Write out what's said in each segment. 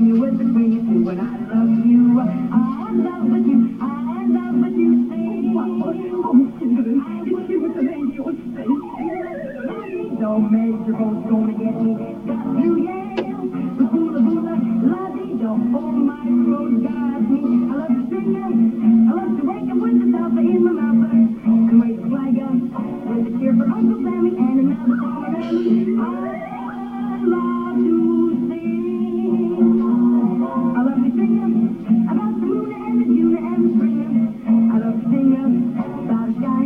swinging with the swinging too, and I love you. I'm in love with you. I'm in love with you. Sing. Oh, Cinderella, did you with the lady on stage? Don't major boat's gonna get me. Got you, yeah. The hula hula, la-dee-do. Oh, my throat got me. I love to sing it. I love to wake up with the salsa in my mouth. And wave the flag up with a cheer for Uncle Sammy and another song of them. I love to sing. I love to sing about the moon and the June and the spring. I love to sing about a sky.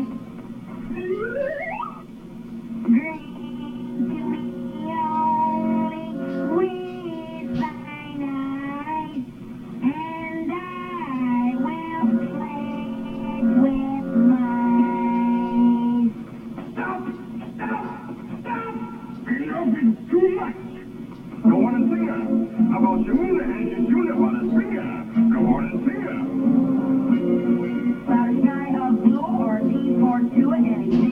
Green to me only with thine eyes, and I will play it with mine. Stop! Stop! Stop! Enough is too much! Go on and sing her! How about Jamila and your Junior want to sing her? Go on and sing her! About a sky of blue or a deep or two, and any